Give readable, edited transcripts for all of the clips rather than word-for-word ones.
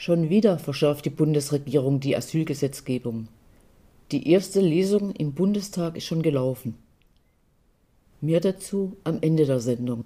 Schon wieder verschärft die Bundesregierung die Asylgesetzgebung. Die erste Lesung im Bundestag ist schon gelaufen. Mehr dazu am Ende der Sendung.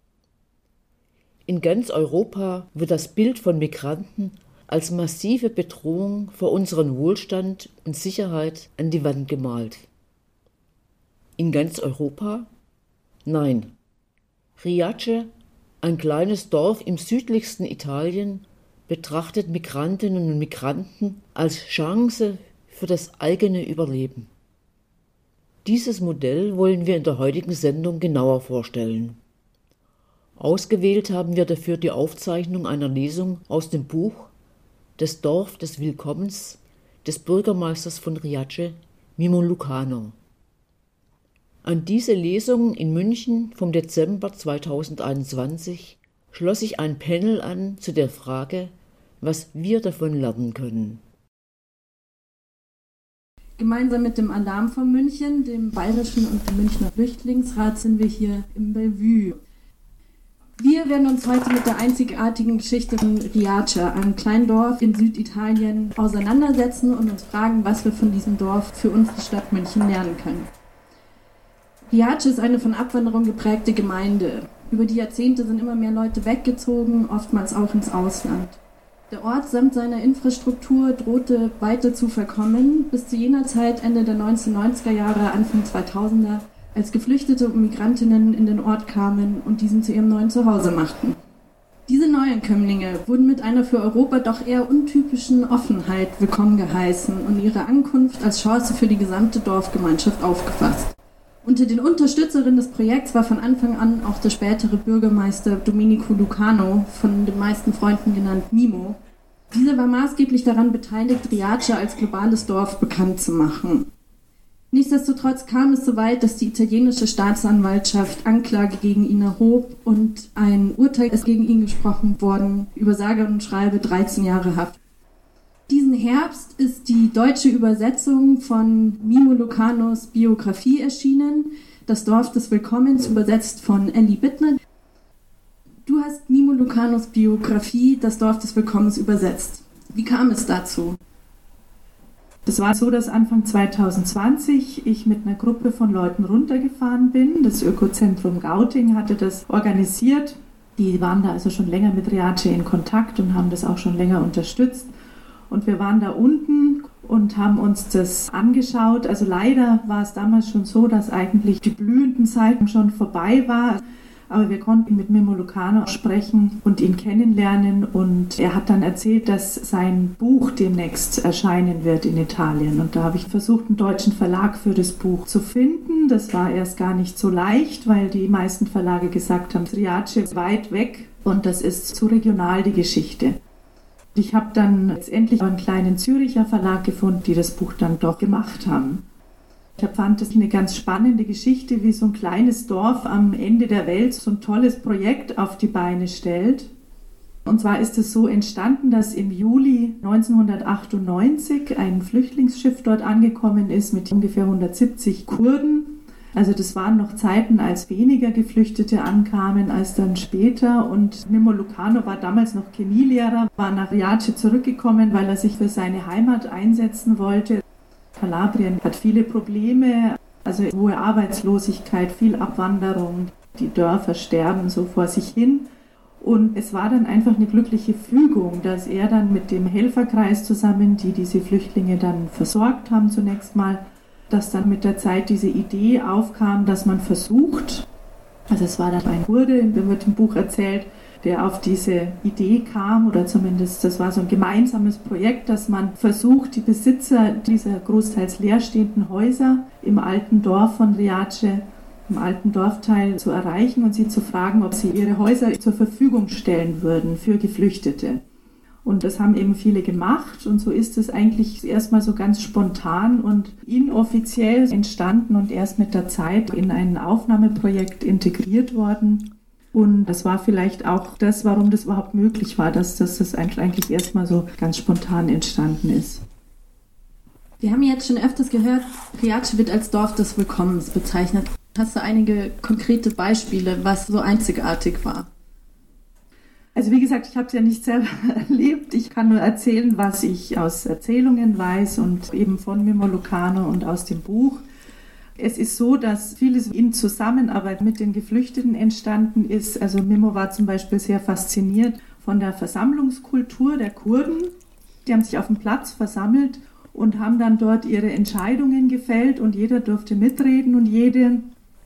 In ganz Europa wird das Bild von Migranten als massive Bedrohung für unseren Wohlstand und Sicherheit an die Wand gemalt. In ganz Europa? Nein. Riace, ein kleines Dorf im südlichsten Italien, betrachtet Migrantinnen und Migranten als Chance für das eigene Überleben. Dieses Modell wollen wir in der heutigen Sendung genauer vorstellen. Ausgewählt haben wir dafür die Aufzeichnung einer Lesung aus dem Buch Das Dorf des Willkommens des Bürgermeisters von Riace, Mimo Lucano. An diese Lesung in München vom Dezember 2021 schloss sich ein Panel an zu der Frage, was wir davon lernen können. Gemeinsam mit dem Alarm von München, dem Bayerischen und dem Münchner Flüchtlingsrat sind wir hier im Bellevue. Wir werden uns heute mit der einzigartigen Geschichte von Riace, einem kleinen Dorf in Süditalien, auseinandersetzen und uns fragen, was wir von diesem Dorf für unsere Stadt München lernen können. Riace ist eine von Abwanderung geprägte Gemeinde. Über die Jahrzehnte sind immer mehr Leute weggezogen, oftmals auch ins Ausland. Der Ort samt seiner Infrastruktur drohte weiter zu verkommen, bis zu jener Zeit Ende der 1990er Jahre, Anfang 2000er, als Geflüchtete und Migrantinnen in den Ort kamen und diesen zu ihrem neuen Zuhause machten. Diese Neuankömmlinge wurden mit einer für Europa doch eher untypischen Offenheit willkommen geheißen und ihre Ankunft als Chance für die gesamte Dorfgemeinschaft aufgefasst. Unter den Unterstützerinnen des Projekts war von Anfang an auch der spätere Bürgermeister Domenico Lucano, von den meisten Freunden genannt Mimo. Dieser war maßgeblich daran beteiligt, Riace als globales Dorf bekannt zu machen. Nichtsdestotrotz kam es so weit, dass die italienische Staatsanwaltschaft Anklage gegen ihn erhob und ein Urteil ist gegen ihn gesprochen worden, über sage und schreibe 13 Jahre Haft. Diesen Herbst ist die deutsche Übersetzung von Mimo Lucanos Biografie erschienen, Das Dorf des Willkommens, übersetzt von Elli Bittner. Du hast Mimo Lucanos Biografie, Das Dorf des Willkommens, übersetzt. Wie kam es dazu? Es war so, dass Anfang 2020 ich mit einer Gruppe von Leuten runtergefahren bin. Das Ökozentrum Gauting hatte das organisiert. Die waren da also schon länger mit Riace in Kontakt und haben das auch schon länger unterstützt. Und wir waren da unten und haben uns das angeschaut. Also leider war es damals schon so, dass eigentlich die blühenden Zeiten schon vorbei war. Aber wir konnten mit Mimo Lucano sprechen und ihn kennenlernen. Und er hat dann erzählt, dass sein Buch demnächst erscheinen wird in Italien. Und da habe ich versucht, einen deutschen Verlag für das Buch zu finden. Das war erst gar nicht so leicht, weil die meisten Verlage gesagt haben, Riace ist weit weg und das ist zu regional, die Geschichte. Ich habe dann letztendlich einen kleinen Züricher Verlag gefunden, die das Buch dann doch gemacht haben. Ich fand das eine ganz spannende Geschichte, wie so ein kleines Dorf am Ende der Welt so ein tolles Projekt auf die Beine stellt. Und zwar ist es so entstanden, dass im Juli 1998 ein Flüchtlingsschiff dort angekommen ist mit ungefähr 170 Kurden. Also das waren noch Zeiten, als weniger Geflüchtete ankamen als dann später. Und Mimo Lucano war damals noch Chemielehrer, war nach Riace zurückgekommen, weil er sich für seine Heimat einsetzen wollte. Kalabrien hat viele Probleme, also hohe Arbeitslosigkeit, viel Abwanderung. Die Dörfer sterben so vor sich hin. Und es war dann einfach eine glückliche Fügung, dass er dann mit dem Helferkreis zusammen, die diese Flüchtlinge dann versorgt haben zunächst mal, dass dann mit der Zeit diese Idee aufkam, dass man versucht, also es war dann ein Kurde, der wird im Buch erzählt, der auf diese Idee kam, oder zumindest das war so ein gemeinsames Projekt, dass man versucht, die Besitzer dieser großteils leerstehenden Häuser im alten Dorf von Riace, im alten Dorfteil zu erreichen und sie zu fragen, ob sie ihre Häuser zur Verfügung stellen würden für Geflüchtete. Und das haben eben viele gemacht und so ist es eigentlich erstmal so ganz spontan und inoffiziell entstanden und erst mit der Zeit in ein Aufnahmeprojekt integriert worden. Und das war vielleicht auch das, warum das überhaupt möglich war, dass das eigentlich erstmal so ganz spontan entstanden ist. Wir haben jetzt schon öfters gehört, Riace wird als Dorf des Willkommens bezeichnet. Hast du einige konkrete Beispiele, was so einzigartig war? Also wie gesagt, ich habe es ja nicht selber erlebt. Ich kann nur erzählen, was ich aus Erzählungen weiß und eben von Mimmo Lucano und aus dem Buch. Es ist so, dass vieles in Zusammenarbeit mit den Geflüchteten entstanden ist. Also Mimmo war zum Beispiel sehr fasziniert von der Versammlungskultur der Kurden. Die haben sich auf dem Platz versammelt und haben dann dort ihre Entscheidungen gefällt und jeder durfte mitreden und jede.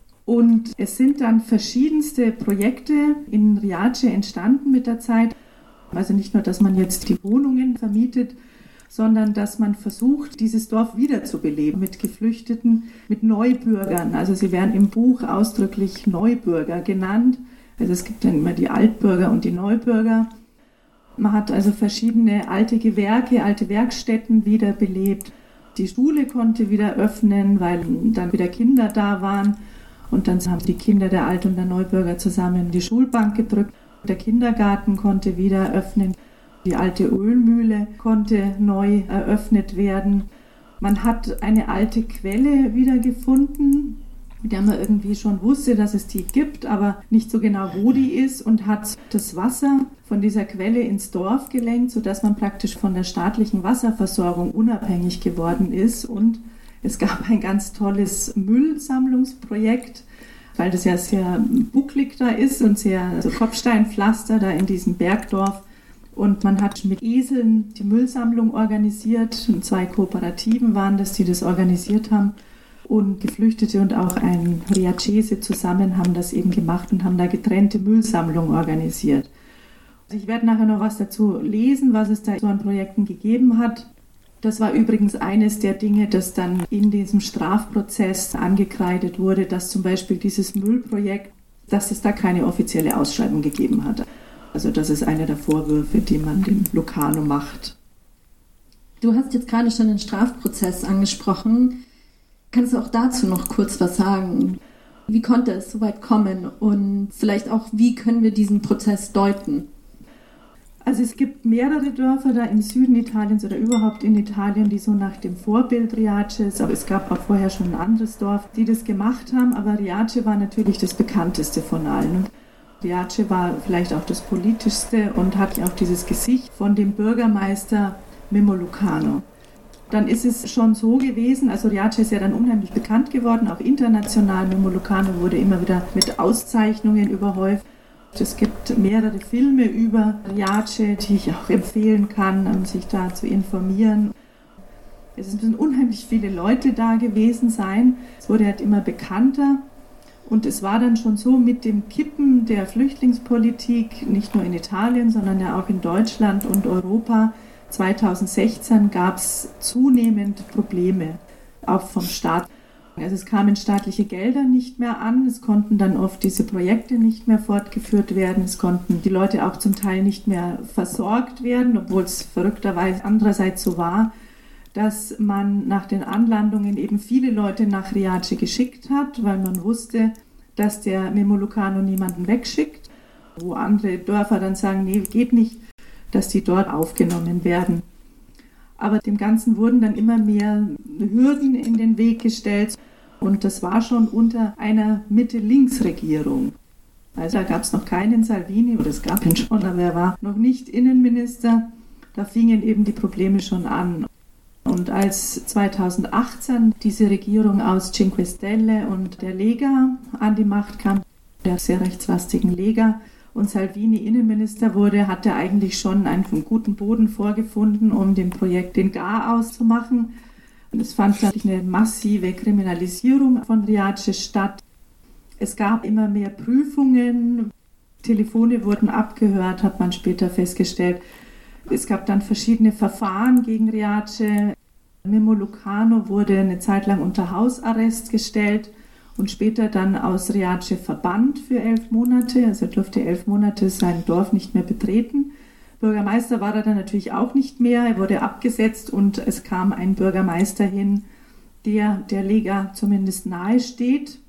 Und es sind dann verschiedenste Projekte in Riace entstanden mit der Zeit. Also nicht nur, dass man jetzt die Wohnungen vermietet, sondern dass man versucht, dieses Dorf wiederzubeleben mit Geflüchteten, mit Neubürgern. Also sie werden im Buch ausdrücklich Neubürger genannt. Also es gibt dann immer die Altbürger und die Neubürger. Man hat also verschiedene alte Gewerke, alte Werkstätten wiederbelebt. Die Schule konnte wieder öffnen, weil dann wieder Kinder da waren. Und dann haben die Kinder der Alt- und der Neubürger zusammen die Schulbank gedrückt. Der Kindergarten konnte wieder öffnen. Die alte Ölmühle konnte neu eröffnet werden. Man hat eine alte Quelle wiedergefunden, mit der man irgendwie schon wusste, dass es die gibt, aber nicht so genau, wo die ist, und hat das Wasser von dieser Quelle ins Dorf gelenkt, sodass man praktisch von der staatlichen Wasserversorgung unabhängig geworden ist. Und es gab ein ganz tolles Müllsammlungsprojekt, weil das ja sehr bucklig da ist und sehr Kopfsteinpflaster da in diesem Bergdorf. Und man hat mit Eseln die Müllsammlung organisiert. Und 2 Kooperativen waren das, die das organisiert haben. Und Geflüchtete und auch ein Riacese zusammen haben das eben gemacht und haben da getrennte Müllsammlung organisiert. Ich werde nachher noch was dazu lesen, was es da so an Projekten gegeben hat. Das war übrigens eines der Dinge, das dann in diesem Strafprozess angekreidet wurde, dass zum Beispiel dieses Müllprojekt, dass es da keine offizielle Ausschreibung gegeben hat. Also das ist einer der Vorwürfe, die man dem Lucano macht. Du hast jetzt gerade schon den Strafprozess angesprochen. Kannst du auch dazu noch kurz was sagen? Wie konnte es so weit kommen und vielleicht auch, wie können wir diesen Prozess deuten? Also es gibt mehrere Dörfer da im Süden Italiens oder überhaupt in Italien, die so nach dem Vorbild Riaces, aber es gab auch vorher schon ein anderes Dorf, die das gemacht haben, aber Riace war natürlich das bekannteste von allen. Riace war vielleicht auch das politischste und hat auch dieses Gesicht von dem Bürgermeister Mimmo Lucano. Dann ist es schon so gewesen, also Riace ist ja dann unheimlich bekannt geworden, auch international. Mimmo Lucano wurde immer wieder mit Auszeichnungen überhäuft. Es gibt mehrere Filme über Riace, die ich auch empfehlen kann, um sich da zu informieren. Es müssen unheimlich viele Leute da gewesen sein. Es wurde halt immer bekannter. Und es war dann schon so mit dem Kippen der Flüchtlingspolitik, nicht nur in Italien, sondern ja auch in Deutschland und Europa. 2016 gab es zunehmend Probleme, auch vom Staat. Also es kamen staatliche Gelder nicht mehr an, es konnten dann oft diese Projekte nicht mehr fortgeführt werden, es konnten die Leute auch zum Teil nicht mehr versorgt werden, obwohl es verrückterweise andererseits so war, dass man nach den Anlandungen eben viele Leute nach Riace geschickt hat, weil man wusste, dass der Mimmo Lucano niemanden wegschickt, wo andere Dörfer dann sagen, nee, geht nicht, dass die dort aufgenommen werden. Aber dem Ganzen wurden dann immer mehr Hürden in den Weg gestellt. Und das war schon unter einer Mitte-Links-Regierung. Also da gab es noch keinen Salvini, oder es gab ihn schon, aber er war noch nicht Innenminister. Da fingen eben die Probleme schon an. Und als 2018 diese Regierung aus Cinque Stelle und der Lega an die Macht kam, der sehr rechtslastigen Lega, und Salvini Innenminister wurde, hat er eigentlich schon einen guten Boden vorgefunden, um dem Projekt den Garaus zu machen. Es fand natürlich eine massive Kriminalisierung von Riace statt. Es gab immer mehr Prüfungen, Telefone wurden abgehört, hat man später festgestellt. Es gab dann verschiedene Verfahren gegen Riace. Mimmo Lucano wurde eine Zeit lang unter Hausarrest gestellt und später dann aus Riace verbannt für 11 Monate. Also er durfte 11 Monate sein Dorf nicht mehr betreten. Bürgermeister war er dann natürlich auch nicht mehr. Er wurde abgesetzt und es kam ein Bürgermeister hin, der Lega zumindest nahe steht.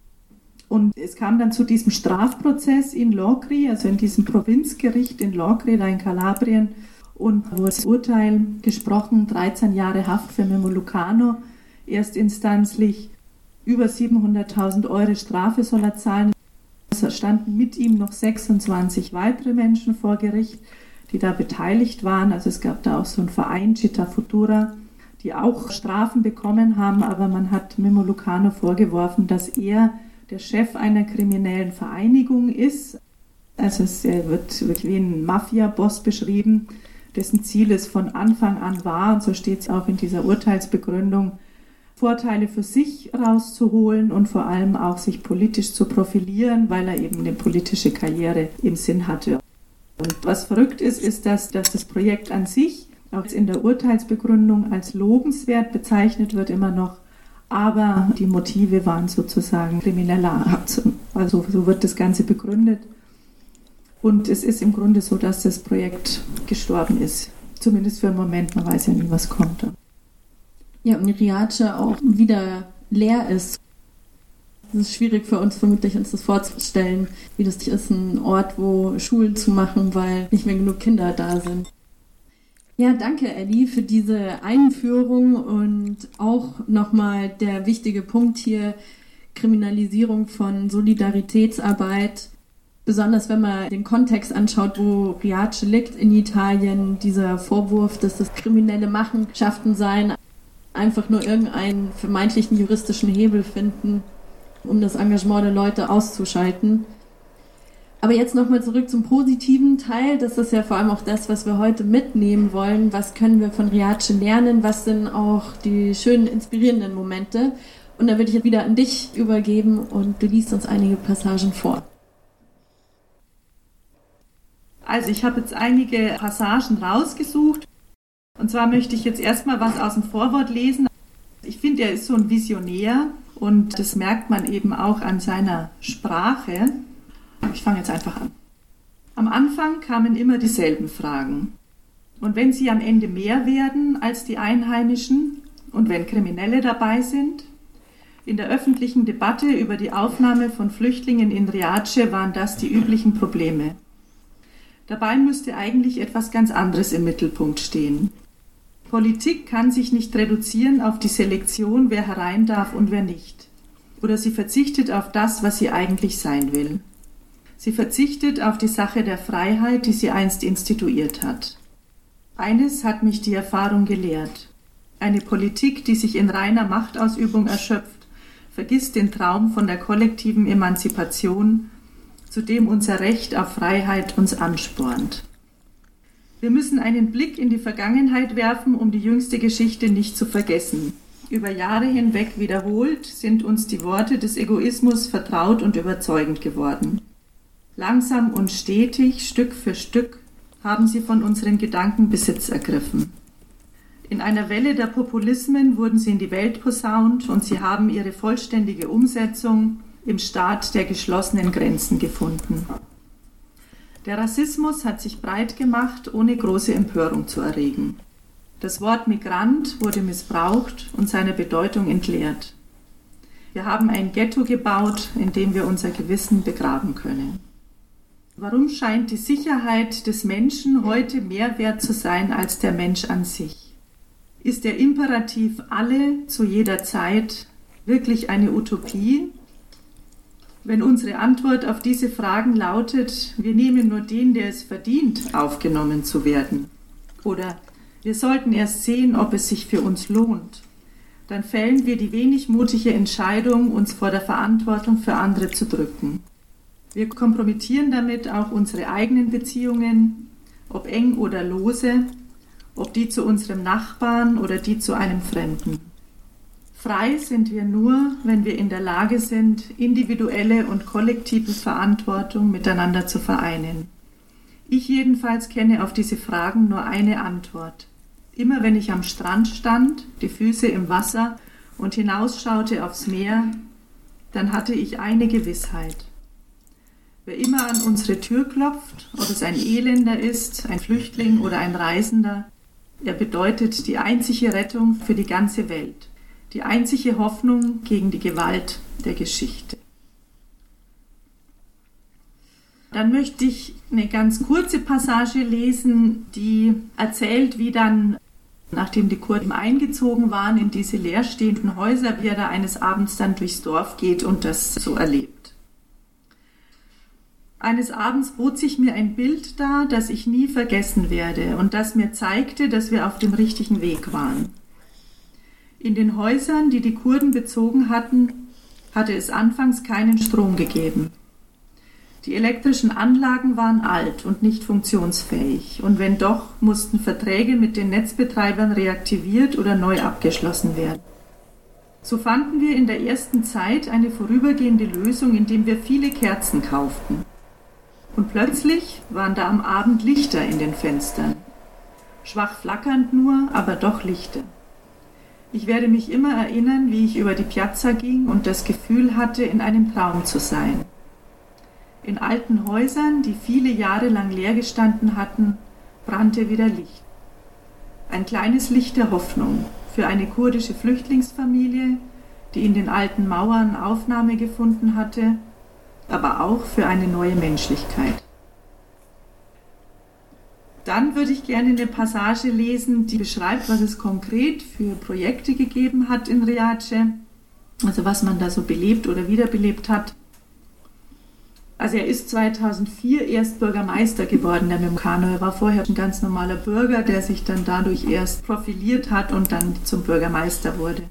Und es kam dann zu diesem Strafprozess in Locri, also in diesem Provinzgericht in Locri, da in Kalabrien. Und wurde das Urteil gesprochen, 13 Jahre Haft für Mimmo Lucano, erstinstanzlich. Über 700.000 € Strafe soll er zahlen. Es standen mit ihm noch 26 weitere Menschen vor Gericht, die da beteiligt waren. Also es gab da auch so einen Verein, Città Futura, die auch Strafen bekommen haben, aber man hat Mimmo Lucano vorgeworfen, dass er der Chef einer kriminellen Vereinigung ist. Also er wird wirklich wie ein Mafia-Boss beschrieben, dessen Ziel es von Anfang an war, und so steht es auch in dieser Urteilsbegründung, Vorteile für sich rauszuholen und vor allem auch sich politisch zu profilieren, weil er eben eine politische Karriere im Sinn hatte. Und was verrückt ist, dass das Projekt an sich auch in der Urteilsbegründung als lobenswert bezeichnet wird immer noch, aber die Motive waren sozusagen krimineller Art. Also so wird das Ganze begründet. Und es ist im Grunde so, dass das Projekt gestorben ist. Zumindest für einen Moment, man weiß ja nie, was kommt. Ja, und Riace auch wieder leer ist. Es ist schwierig für uns vermutlich, uns das vorzustellen, wie das ist, ein Ort, wo Schulen zu machen, weil nicht mehr genug Kinder da sind. Ja, danke Elli für diese Einführung und auch nochmal der wichtige Punkt hier, Kriminalisierung von Solidaritätsarbeit. Besonders wenn man den Kontext anschaut, wo Riace liegt in Italien, dieser Vorwurf, dass das kriminelle Machenschaften seien, einfach nur irgendeinen vermeintlichen juristischen Hebel finden, um das Engagement der Leute auszuschalten. Aber jetzt nochmal zurück zum positiven Teil. Das ist ja vor allem auch das, was wir heute mitnehmen wollen. Was können wir von Riace lernen? Was sind auch die schönen, inspirierenden Momente? Und da würde ich jetzt wieder an dich übergeben und du liest uns einige Passagen vor. Also ich habe jetzt einige Passagen rausgesucht. Und zwar möchte ich jetzt erstmal was aus dem Vorwort lesen. Ich finde, er ist so ein Visionär und das merkt man eben auch an seiner Sprache. Ich fange jetzt einfach an. Am Anfang kamen immer dieselben Fragen. Und wenn sie am Ende mehr werden als die Einheimischen und wenn Kriminelle dabei sind? In der öffentlichen Debatte über die Aufnahme von Flüchtlingen in Riace waren das die üblichen Probleme. Dabei müsste eigentlich etwas ganz anderes im Mittelpunkt stehen. Politik kann sich nicht reduzieren auf die Selektion, wer herein darf und wer nicht. Oder sie verzichtet auf das, was sie eigentlich sein will. Sie verzichtet auf die Sache der Freiheit, die sie einst instituiert hat. Eines hat mich die Erfahrung gelehrt. Eine Politik, die sich in reiner Machtausübung erschöpft, vergisst den Traum von der kollektiven Emanzipation, zu dem unser Recht auf Freiheit uns anspornt. Wir müssen einen Blick in die Vergangenheit werfen, um die jüngste Geschichte nicht zu vergessen. Über Jahre hinweg wiederholt sind uns die Worte des Egoismus vertraut und überzeugend geworden. Langsam und stetig, Stück für Stück, haben sie von unseren Gedanken Besitz ergriffen. In einer Welle der Populismen wurden sie in die Welt posaunt und sie haben ihre vollständige Umsetzung im Staat der geschlossenen Grenzen gefunden. Der Rassismus hat sich breit gemacht, ohne große Empörung zu erregen. Das Wort Migrant wurde missbraucht und seiner Bedeutung entleert. Wir haben ein Ghetto gebaut, in dem wir unser Gewissen begraben können. Warum scheint die Sicherheit des Menschen heute mehr wert zu sein als der Mensch an sich? Ist der Imperativ alle zu jeder Zeit wirklich eine Utopie? Wenn unsere Antwort auf diese Fragen lautet, wir nehmen nur den, der es verdient, aufgenommen zu werden, oder wir sollten erst sehen, ob es sich für uns lohnt, dann fällen wir die wenig mutige Entscheidung, uns vor der Verantwortung für andere zu drücken. Wir kompromittieren damit auch unsere eigenen Beziehungen, ob eng oder lose, ob die zu unserem Nachbarn oder die zu einem Fremden. Frei sind wir nur, wenn wir in der Lage sind, individuelle und kollektive Verantwortung miteinander zu vereinen. Ich jedenfalls kenne auf diese Fragen nur eine Antwort. Immer wenn ich am Strand stand, die Füße im Wasser und hinausschaute aufs Meer, dann hatte ich eine Gewissheit. Wer immer an unsere Tür klopft, ob es ein Elender ist, ein Flüchtling oder ein Reisender, er bedeutet die einzige Rettung für die ganze Welt. Die einzige Hoffnung gegen die Gewalt der Geschichte. Dann möchte ich eine ganz kurze Passage lesen, die erzählt, wie dann, nachdem die Kurden eingezogen waren in diese leerstehenden Häuser, wie er da eines Abends dann durchs Dorf geht und das so erlebt. Eines Abends bot sich mir ein Bild dar, das ich nie vergessen werde und das mir zeigte, dass wir auf dem richtigen Weg waren. In den Häusern, die die Kurden bezogen hatten, hatte es anfangs keinen Strom gegeben. Die elektrischen Anlagen waren alt und nicht funktionsfähig, und wenn doch, mussten Verträge mit den Netzbetreibern reaktiviert oder neu abgeschlossen werden. So fanden wir in der ersten Zeit eine vorübergehende Lösung, indem wir viele Kerzen kauften. Und plötzlich waren da am Abend Lichter in den Fenstern. Schwach flackernd nur, aber doch Lichter. Ich werde mich immer erinnern, wie ich über die Piazza ging und das Gefühl hatte, in einem Traum zu sein. In alten Häusern, die viele Jahre lang leer gestanden hatten, brannte wieder Licht. Ein kleines Licht der Hoffnung für eine kurdische Flüchtlingsfamilie, die in den alten Mauern Aufnahme gefunden hatte, aber auch für eine neue Menschlichkeit. Dann würde ich gerne eine Passage lesen, die beschreibt, was es konkret für Projekte gegeben hat in Riace, also was man da so belebt oder wiederbelebt hat. Also er ist 2004 erst Bürgermeister geworden, der Memkano. Er war vorher ein ganz normaler Bürger, der sich dann dadurch erst profiliert hat und dann zum Bürgermeister wurde.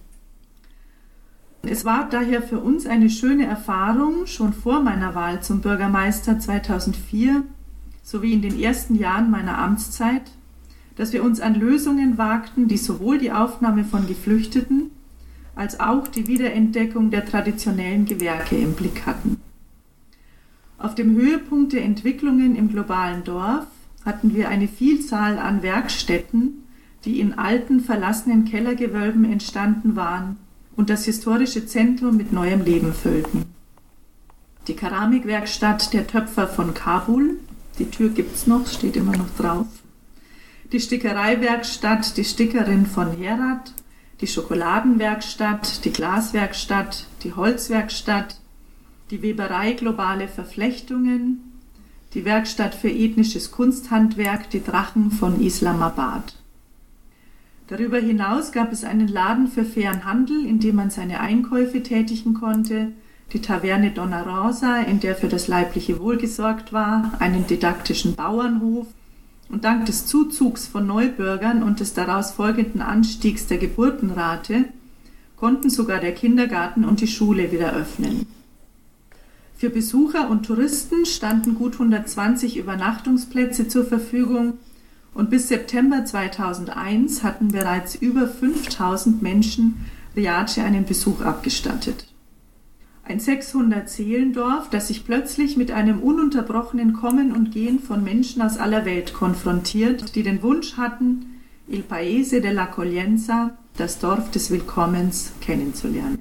Es war daher für uns eine schöne Erfahrung, schon vor meiner Wahl zum Bürgermeister 2004, sowie in den ersten Jahren meiner Amtszeit, dass wir uns an Lösungen wagten, die sowohl die Aufnahme von Geflüchteten als auch die Wiederentdeckung der traditionellen Gewerke im Blick hatten. Auf dem Höhepunkt der Entwicklungen im globalen Dorf hatten wir eine Vielzahl an Werkstätten, die in alten, verlassenen Kellergewölben entstanden waren und das historische Zentrum mit neuem Leben füllten. Die Keramikwerkstatt der Töpfer von Kabul, die Tür gibt's noch, steht immer noch drauf, die Stickereiwerkstatt, die Stickerin von Herat, die Schokoladenwerkstatt, die Glaswerkstatt, die Holzwerkstatt, die Weberei Globale Verflechtungen, die Werkstatt für ethnisches Kunsthandwerk, die Drachen von Islamabad. Darüber hinaus gab es einen Laden für fairen Handel, in dem man seine Einkäufe tätigen konnte, die Taverne Donna Rosa, in der für das leibliche Wohl gesorgt war, einen didaktischen Bauernhof, und dank des Zuzugs von Neubürgern und des daraus folgenden Anstiegs der Geburtenrate konnten sogar der Kindergarten und die Schule wieder öffnen. Für Besucher und Touristen standen gut 120 Übernachtungsplätze zur Verfügung und bis September 2001 hatten bereits über 5000 Menschen Riace einen Besuch abgestattet. Ein 600-Seelendorf, das sich plötzlich mit einem ununterbrochenen Kommen und Gehen von Menschen aus aller Welt konfrontiert, die den Wunsch hatten, Il Paese dell'Accoglienza, das Dorf des Willkommens, kennenzulernen.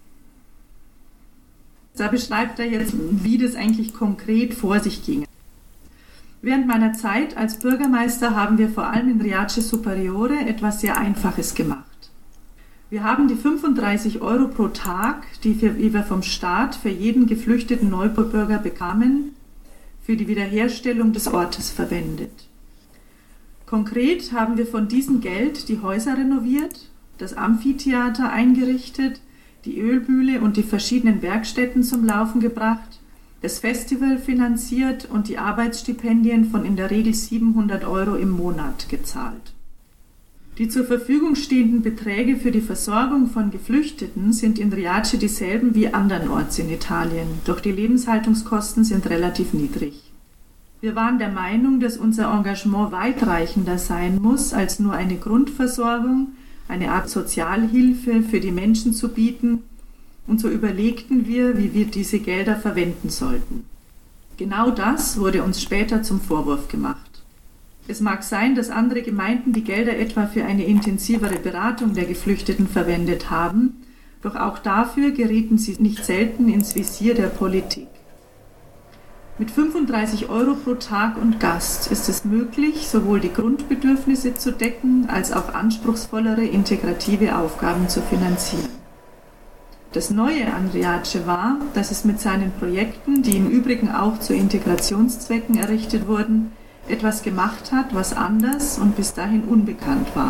Da beschreibt er jetzt, wie das eigentlich konkret vor sich ging. Während meiner Zeit als Bürgermeister haben wir vor allem in Riace Superiore etwas sehr Einfaches gemacht. Wir haben die 35 € pro Tag, die wir vom Staat für jeden geflüchteten Neubürger bekamen, für die Wiederherstellung des Ortes verwendet. Konkret haben wir von diesem Geld die Häuser renoviert, das Amphitheater eingerichtet, die Ölmühle und die verschiedenen Werkstätten zum Laufen gebracht, das Festival finanziert und die Arbeitsstipendien von in der Regel 700 € im Monat gezahlt. Die zur Verfügung stehenden Beträge für die Versorgung von Geflüchteten sind in Riace dieselben wie andernorts in Italien, doch die Lebenshaltungskosten sind relativ niedrig. Wir waren der Meinung, dass unser Engagement weitreichender sein muss, als nur eine Grundversorgung, eine Art Sozialhilfe für die Menschen zu bieten, und so überlegten wir, wie wir diese Gelder verwenden sollten. Genau das wurde uns später zum Vorwurf gemacht. Es mag sein, dass andere Gemeinden die Gelder etwa für eine intensivere Beratung der Geflüchteten verwendet haben, doch auch dafür gerieten sie nicht selten ins Visier der Politik. Mit 35 € pro Tag und Gast ist es möglich, sowohl die Grundbedürfnisse zu decken, als auch anspruchsvollere integrative Aufgaben zu finanzieren. Das Neue an Riace war, dass es mit seinen Projekten, die im Übrigen auch zu Integrationszwecken errichtet wurden, etwas gemacht hat, was anders und bis dahin unbekannt war.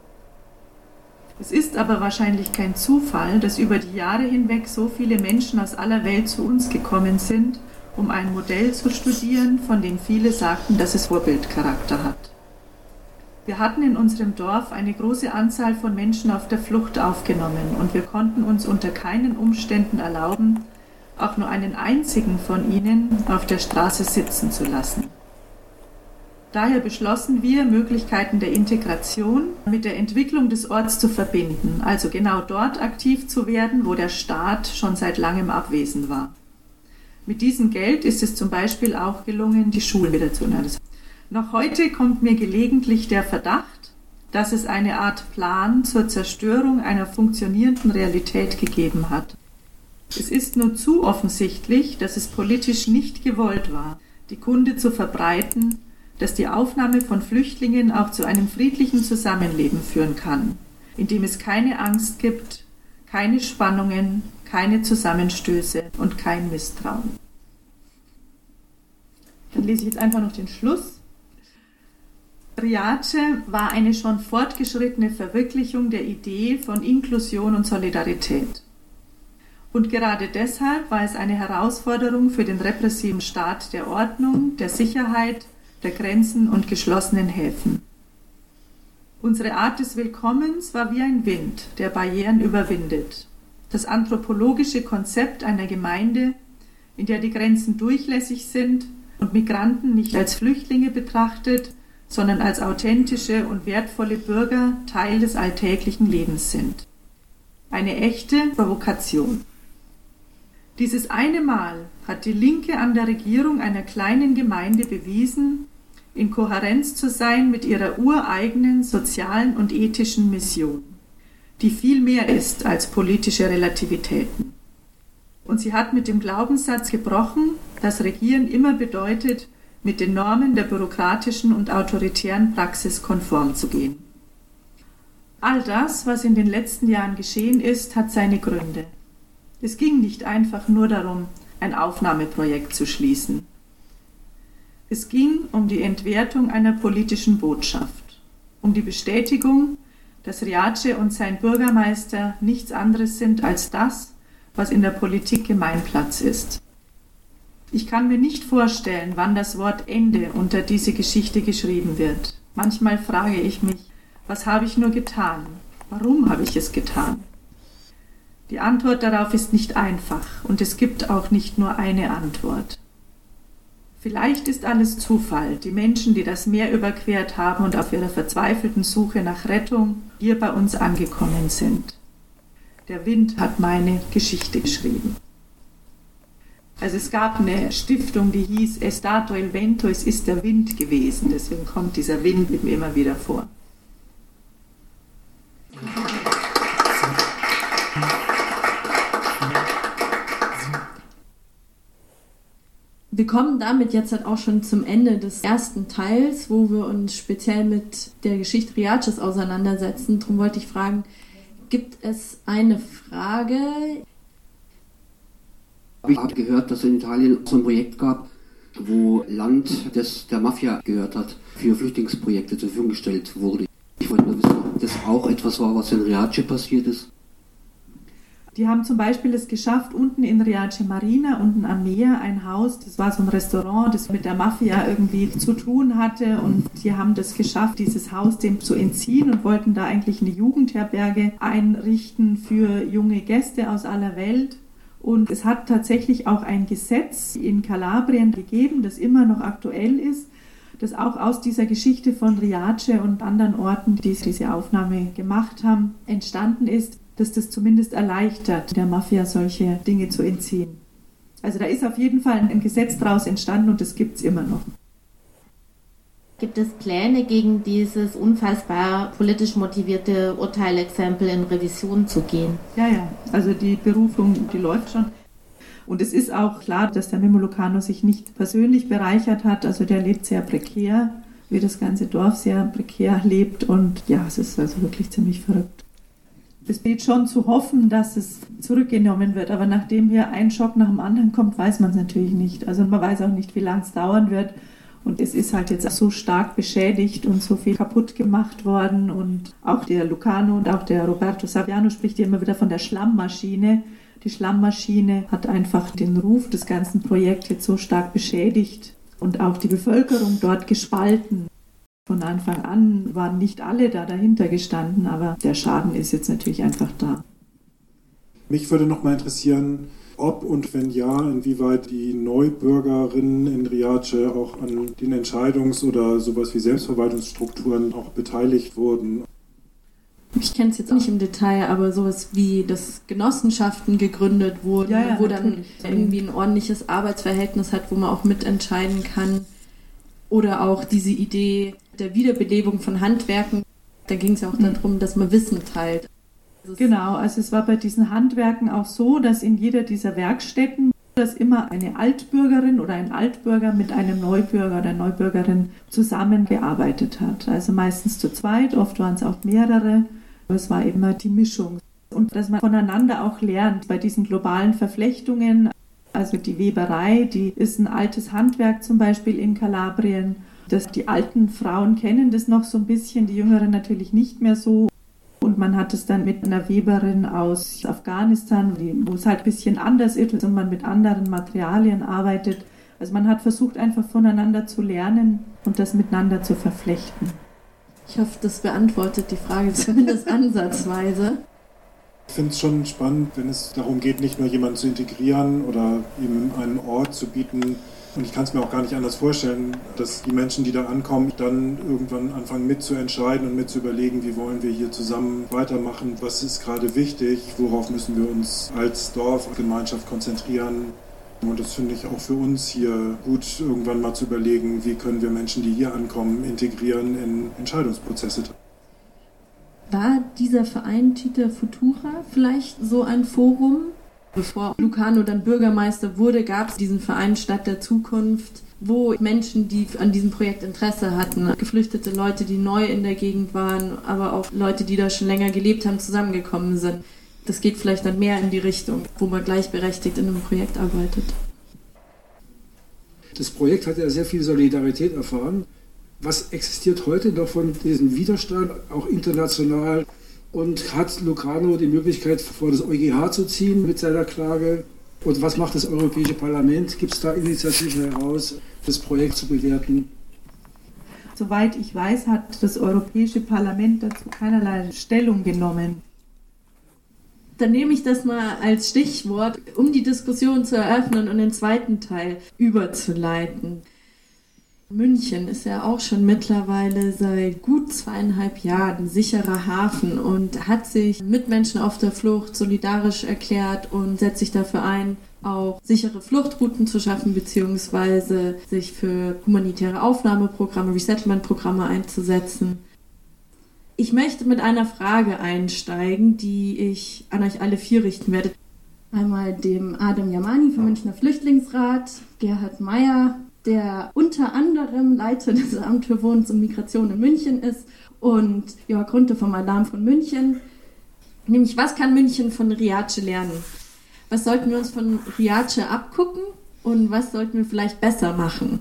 Es ist aber wahrscheinlich kein Zufall, dass über die Jahre hinweg so viele Menschen aus aller Welt zu uns gekommen sind, um ein Modell zu studieren, von dem viele sagten, dass es Vorbildcharakter hat. Wir hatten in unserem Dorf eine große Anzahl von Menschen auf der Flucht aufgenommen und wir konnten uns unter keinen Umständen erlauben, auch nur einen einzigen von ihnen auf der Straße sitzen zu lassen. Daher beschlossen wir, Möglichkeiten der Integration mit der Entwicklung des Orts zu verbinden, also genau dort aktiv zu werden, wo der Staat schon seit langem abwesend war. Mit diesem Geld ist es zum Beispiel auch gelungen, die Schulen wieder zu erneuern. Noch heute kommt mir gelegentlich der Verdacht, dass es eine Art Plan zur Zerstörung einer funktionierenden Realität gegeben hat. Es ist nur zu offensichtlich, dass es politisch nicht gewollt war, die Kunde zu verbreiten, dass die Aufnahme von Flüchtlingen auch zu einem friedlichen Zusammenleben führen kann, in dem es keine Angst gibt, keine Spannungen, keine Zusammenstöße und kein Misstrauen. Dann lese ich jetzt einfach noch den Schluss. Riace war eine schon fortgeschrittene Verwirklichung der Idee von Inklusion und Solidarität. Und gerade deshalb war es eine Herausforderung für den repressiven Staat der Ordnung, der Sicherheit, der Grenzen und geschlossenen Häfen. Unsere Art des Willkommens war wie ein Wind, der Barrieren überwindet. Das anthropologische Konzept einer Gemeinde, in der die Grenzen durchlässig sind und Migranten nicht als Flüchtlinge betrachtet, sondern als authentische und wertvolle Bürger Teil des alltäglichen Lebens sind. Eine echte Provokation. Dieses eine Mal hat die Linke an der Regierung einer kleinen Gemeinde bewiesen, in Kohärenz zu sein mit ihrer ureigenen sozialen und ethischen Mission, die viel mehr ist als politische Relativitäten. Und sie hat mit dem Glaubenssatz gebrochen, dass Regieren immer bedeutet, mit den Normen der bürokratischen und autoritären Praxis konform zu gehen. All das, was in den letzten Jahren geschehen ist, hat seine Gründe. Es ging nicht einfach nur darum, ein Aufnahmeprojekt zu schließen. Es ging um die Entwertung einer politischen Botschaft, um die Bestätigung, dass Riace und sein Bürgermeister nichts anderes sind als das, was in der Politik Gemeinplatz ist. Ich kann mir nicht vorstellen, wann das Wort Ende unter diese Geschichte geschrieben wird. Manchmal frage ich mich, was habe ich nur getan? Warum habe ich es getan? Die Antwort darauf ist nicht einfach und es gibt auch nicht nur eine Antwort. Vielleicht ist alles Zufall, die Menschen, die das Meer überquert haben und auf ihrer verzweifelten Suche nach Rettung hier bei uns angekommen sind. Der Wind hat meine Geschichte geschrieben. Also es gab eine Stiftung, die hieß È stato il vento, es ist der Wind gewesen, deswegen kommt dieser Wind mit mir immer wieder vor. Wir kommen damit jetzt halt auch schon zum Ende des ersten Teils, wo wir uns speziell mit der Geschichte Riaces auseinandersetzen. Darum wollte ich fragen, gibt es eine Frage? Ich habe gehört, dass es in Italien so ein Projekt gab, wo Land, das der Mafia gehört hat, für Flüchtlingsprojekte zur Verfügung gestellt wurde. Ich wollte nur wissen, ob das auch etwas war, was in Riace passiert ist. Die haben zum Beispiel es geschafft, unten in Riace Marina, unten am Meer, ein Haus, das war so ein Restaurant, das mit der Mafia irgendwie zu tun hatte, und die haben das geschafft, dieses Haus dem zu entziehen und wollten da eigentlich eine Jugendherberge einrichten für junge Gäste aus aller Welt. Und es hat tatsächlich auch ein Gesetz in Kalabrien gegeben, das immer noch aktuell ist, das auch aus dieser Geschichte von Riace und anderen Orten, die diese Aufnahme gemacht haben, entstanden ist, dass das zumindest erleichtert, der Mafia solche Dinge zu entziehen. Also da ist auf jeden Fall ein Gesetz daraus entstanden und das gibt es immer noch. Gibt es Pläne, gegen dieses unfassbar politisch motivierte Urteilexempel in Revision zu gehen? Ja, also die Berufung, die läuft schon. Und es ist auch klar, dass der Mimmo Lucano sich nicht persönlich bereichert hat. Also der lebt sehr prekär, wie das ganze Dorf sehr prekär lebt. Und ja, es ist also wirklich ziemlich verrückt. Es steht schon zu hoffen, dass es zurückgenommen wird. Aber nachdem hier ein Schock nach dem anderen kommt, weiß man es natürlich nicht. Also man weiß auch nicht, wie lange es dauern wird. Und es ist halt jetzt so stark beschädigt und so viel kaputt gemacht worden. Und auch der Lucano und auch der Roberto Saviano spricht ja immer wieder von der Schlammmaschine. Die Schlammmaschine hat einfach den Ruf des ganzen Projekts jetzt so stark beschädigt und auch die Bevölkerung dort gespalten. Von Anfang an waren nicht alle da dahinter gestanden, aber der Schaden ist jetzt natürlich einfach da. Mich würde noch mal interessieren, ob und wenn ja, inwieweit die Neubürgerinnen in Riace auch an den Entscheidungs- oder sowas wie Selbstverwaltungsstrukturen auch beteiligt wurden. Ich kenne es jetzt nicht im Detail, aber sowas wie, dass Genossenschaften gegründet wurden, wo dann irgendwie ein ordentliches Arbeitsverhältnis hat, wo man auch mitentscheiden kann. Oder auch diese Idee der Wiederbelebung von Handwerken. Da ging es ja auch darum, dass man Wissen teilt. Genau, also es war bei diesen Handwerken auch so, dass in jeder dieser Werkstätten dass immer eine Altbürgerin oder ein Altbürger mit einem Neubürger oder Neubürgerin zusammengearbeitet hat. Also meistens zu zweit, oft waren es auch mehrere, aber es war immer die Mischung. Und dass man voneinander auch lernt bei diesen globalen Verflechtungen. Also die Weberei, die ist ein altes Handwerk zum Beispiel in Kalabrien. Die alten Frauen kennen das noch so ein bisschen, die Jüngeren natürlich nicht mehr so. Und man hat es dann mit einer Weberin aus Afghanistan, wo es halt ein bisschen anders ist und man mit anderen Materialien arbeitet. Also man hat versucht, einfach voneinander zu lernen und das miteinander zu verflechten. Ich hoffe, das beantwortet die Frage zumindest ansatzweise. Ich finde es schon spannend, wenn es darum geht, nicht nur jemanden zu integrieren oder ihm einen Ort zu bieten. Und ich kann es mir auch gar nicht anders vorstellen, dass die Menschen, die da ankommen, dann irgendwann anfangen mitzuentscheiden und mitzuüberlegen, wie wollen wir hier zusammen weitermachen, was ist gerade wichtig, worauf müssen wir uns als Dorf, Gemeinschaft konzentrieren. Und das finde ich auch für uns hier gut, irgendwann mal zu überlegen, wie können wir Menschen, die hier ankommen, integrieren in Entscheidungsprozesse. War dieser Verein Tita Futura vielleicht so ein Forum? Bevor Lucano dann Bürgermeister wurde, gab es diesen Verein Stadt der Zukunft, wo Menschen, die an diesem Projekt Interesse hatten, geflüchtete Leute, die neu in der Gegend waren, aber auch Leute, die da schon länger gelebt haben, zusammengekommen sind. Das geht vielleicht dann mehr in die Richtung, wo man gleichberechtigt in einem Projekt arbeitet. Das Projekt hat ja sehr viel Solidarität erfahren. Was existiert heute noch von diesem Widerstand, auch international? Und hat Lucano die Möglichkeit, vor das EuGH zu ziehen mit seiner Klage? Und was macht das Europäische Parlament? Gibt es da Initiativen heraus, das Projekt zu bewerten? Soweit ich weiß, hat das Europäische Parlament dazu keinerlei Stellung genommen. Dann nehme ich das mal als Stichwort, um die Diskussion zu eröffnen und den zweiten Teil überzuleiten. München ist ja auch schon mittlerweile seit gut 2,5 Jahren sicherer Hafen und hat sich mit Menschen auf der Flucht solidarisch erklärt und setzt sich dafür ein, auch sichere Fluchtrouten zu schaffen, beziehungsweise sich für humanitäre Aufnahmeprogramme, Resettlement-Programme einzusetzen. Ich möchte mit einer Frage einsteigen, die ich an euch alle 4 richten werde. Einmal dem Adam Yamani vom Münchner Flüchtlingsrat, Gerhard Meyer, der unter anderem Leiter des Amts für Wohnungs- und Migration in München ist, und Jörg Runte vom Alarm von München. Nämlich, was kann München von Riace lernen? Was sollten wir uns von Riace abgucken und was sollten wir vielleicht besser machen?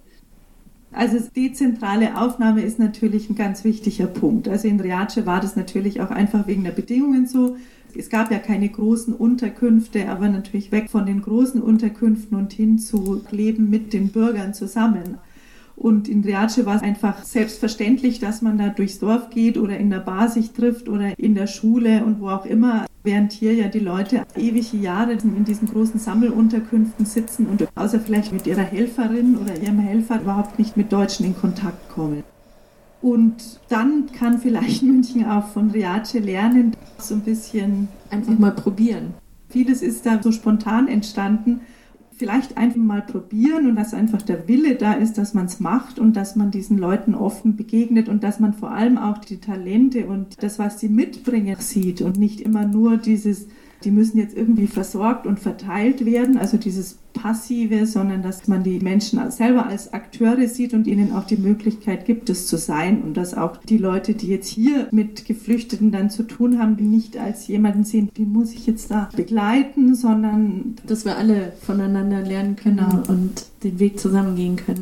Also dezentrale Aufnahme ist natürlich ein ganz wichtiger Punkt. Also in Riace war das natürlich auch einfach wegen der Bedingungen so. Es gab ja keine großen Unterkünfte, aber natürlich weg von den großen Unterkünften und hin zu Leben mit den Bürgern zusammen. Und in Riace war es einfach selbstverständlich, dass man da durchs Dorf geht oder in der Bar sich trifft oder in der Schule und wo auch immer, während hier ja die Leute ewige Jahre in diesen großen Sammelunterkünften sitzen und außer vielleicht mit ihrer Helferin oder ihrem Helfer überhaupt nicht mit Deutschen in Kontakt kommen. Und dann kann vielleicht München auch von Riace lernen, so ein bisschen einfach mal probieren. Vieles ist da so spontan entstanden. Vielleicht einfach mal probieren und dass einfach der Wille da ist, dass man es macht und dass man diesen Leuten offen begegnet und dass man vor allem auch die Talente und das, was sie mitbringen, sieht und nicht immer nur dieses, die müssen jetzt irgendwie versorgt und verteilt werden, also dieses Passive, sondern dass man die Menschen selber als Akteure sieht und ihnen auch die Möglichkeit gibt, es zu sein und dass auch die Leute, die jetzt hier mit Geflüchteten dann zu tun haben, nicht als jemanden sehen, den muss ich jetzt da begleiten, sondern dass wir alle voneinander lernen können und den Weg zusammengehen können.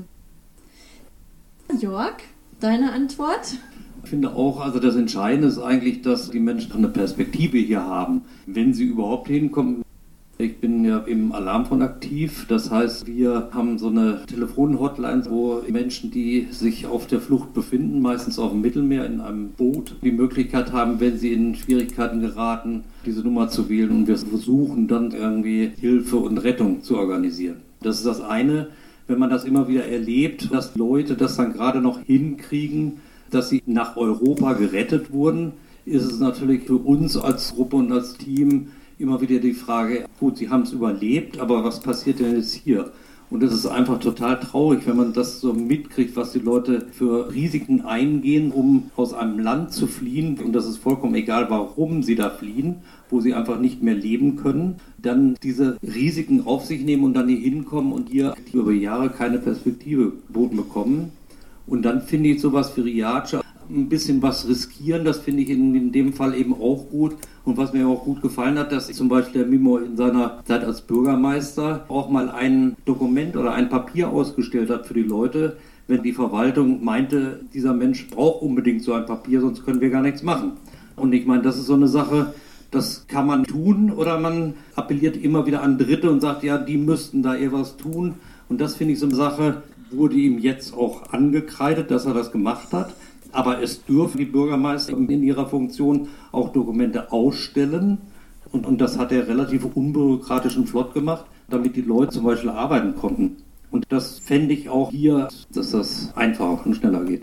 Jörg, deine Antwort? Ich finde auch, also das Entscheidende ist eigentlich, dass die Menschen eine Perspektive hier haben. Wenn sie überhaupt hinkommen, Ich bin ja im Alarmfonds aktiv, das heißt, wir haben so eine Telefonhotline, wo Menschen, die sich auf der Flucht befinden, meistens auf dem Mittelmeer in einem Boot, die Möglichkeit haben, wenn sie in Schwierigkeiten geraten, diese Nummer zu wählen und wir versuchen dann irgendwie Hilfe und Rettung zu organisieren. Das ist das eine, wenn man das immer wieder erlebt, dass Leute das dann gerade noch hinkriegen, dass sie nach Europa gerettet wurden, ist es natürlich für uns als Gruppe und als Team immer wieder die Frage, gut, sie haben es überlebt, aber was passiert denn jetzt hier? Und es ist einfach total traurig, wenn man das so mitkriegt, was die Leute für Risiken eingehen, um aus einem Land zu fliehen. Und das ist vollkommen egal, warum sie da fliehen, wo sie einfach nicht mehr leben können. Dann diese Risiken auf sich nehmen und dann hier hinkommen und hier über Jahre keine Perspektive geboten bekommen. Und dann finde ich sowas für Riace ein bisschen was riskieren, das finde ich in dem Fall eben auch gut. Und was mir auch gut gefallen hat, dass zum Beispiel der Mimo in seiner Zeit als Bürgermeister auch mal ein Dokument oder ein Papier ausgestellt hat für die Leute, wenn die Verwaltung meinte, dieser Mensch braucht unbedingt so ein Papier, sonst können wir gar nichts machen. Und ich meine, das ist so eine Sache, das kann man tun oder man appelliert immer wieder an Dritte und sagt, ja, die müssten da eher was tun. Und das finde ich so eine Sache, wurde ihm jetzt auch angekreidet, dass er das gemacht hat. Aber es dürfen die Bürgermeister in ihrer Funktion auch Dokumente ausstellen. Und das hat er relativ unbürokratisch und flott gemacht, damit die Leute zum Beispiel arbeiten konnten. Und das fände ich auch hier, dass das einfacher und schneller geht.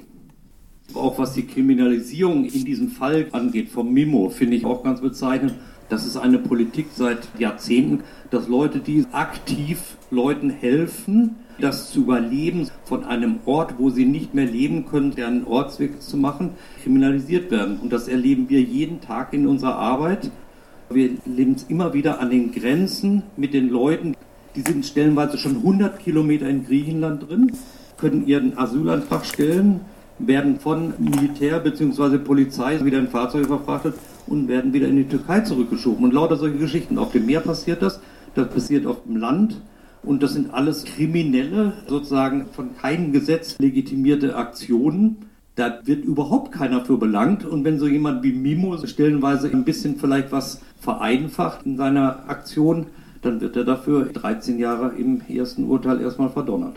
Auch was die Kriminalisierung in diesem Fall angeht, vom Mimo, finde ich auch ganz bezeichnend. Das ist eine Politik seit Jahrzehnten, dass Leute, die aktiv Leuten helfen, das zu überleben, von einem Ort, wo sie nicht mehr leben können, einen Ortswechsel zu machen, kriminalisiert werden. Und das erleben wir jeden Tag in unserer Arbeit. Wir leben es immer wieder an den Grenzen mit den Leuten, die sind stellenweise schon 100 Kilometer in Griechenland drin, können ihren Asylantrag stellen, werden von Militär bzw. Polizei wieder in Fahrzeuge verfrachtet und werden wieder in die Türkei zurückgeschoben. Und lauter solche Geschichten. Auf dem Meer passiert das passiert auf dem Land. Und das sind alles kriminelle, sozusagen von keinem Gesetz legitimierte Aktionen. Da wird überhaupt keiner für belangt. Und wenn so jemand wie Mimo stellenweise ein bisschen vielleicht was vereinfacht in seiner Aktion, dann wird er dafür 13 Jahre im ersten Urteil erstmal verdonnert.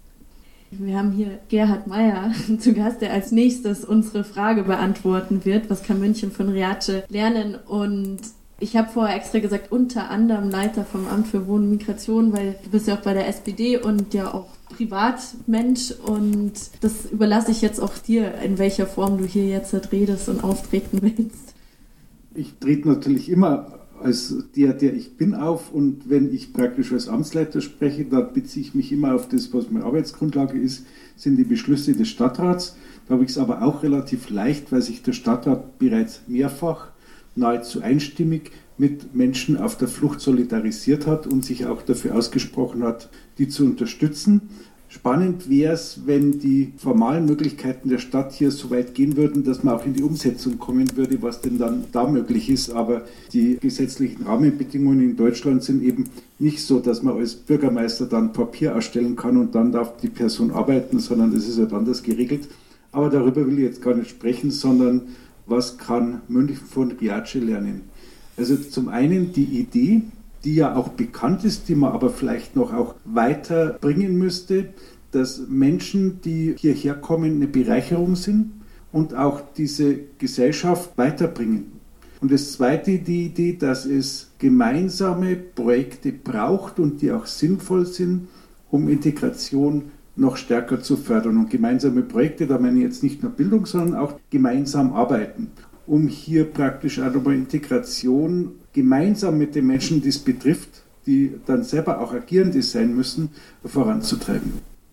Wir haben hier Gerhard Meyer zu Gast, der als nächstes unsere Frage beantworten wird. Was kann München von Riace lernen? Und ich habe vorher extra gesagt, unter anderem Leiter vom Amt für Wohnen und Migration, weil du bist ja auch bei der SPD und ja auch Privatmensch und das überlasse ich jetzt auch dir, in welcher Form du hier jetzt redest und auftreten willst. Ich trete natürlich immer als der ich bin auf und wenn ich praktisch als Amtsleiter spreche, da beziehe ich mich immer auf das, was meine Arbeitsgrundlage ist, sind die Beschlüsse des Stadtrats. Da habe ich es aber auch relativ leicht, weil sich der Stadtrat bereits mehrfach nahezu einstimmig mit Menschen auf der Flucht solidarisiert hat und sich auch dafür ausgesprochen hat, die zu unterstützen. Spannend wäre es, wenn die formalen Möglichkeiten der Stadt hier so weit gehen würden, dass man auch in die Umsetzung kommen würde, was denn dann da möglich ist. Aber die gesetzlichen Rahmenbedingungen in Deutschland sind eben nicht so, dass man als Bürgermeister dann Papier ausstellen kann und dann darf die Person arbeiten, sondern das ist ja anders geregelt. Aber darüber will ich jetzt gar nicht sprechen, sondern was kann München von Riace lernen? Also zum einen die Idee, die ja auch bekannt ist, die man aber vielleicht noch auch weiter bringen müsste, dass Menschen, die hierher kommen, eine Bereicherung sind und auch diese Gesellschaft weiterbringen. Und das zweite, die Idee, dass es gemeinsame Projekte braucht und die auch sinnvoll sind, um Integration noch stärker zu fördern. Und gemeinsame Projekte, da meine ich jetzt nicht nur Bildung, sondern auch gemeinsam arbeiten, um hier praktisch auch nochmal Integration gemeinsam mit den Menschen, die es betrifft, die dann selber auch agierende sein müssen, voranzutreiben.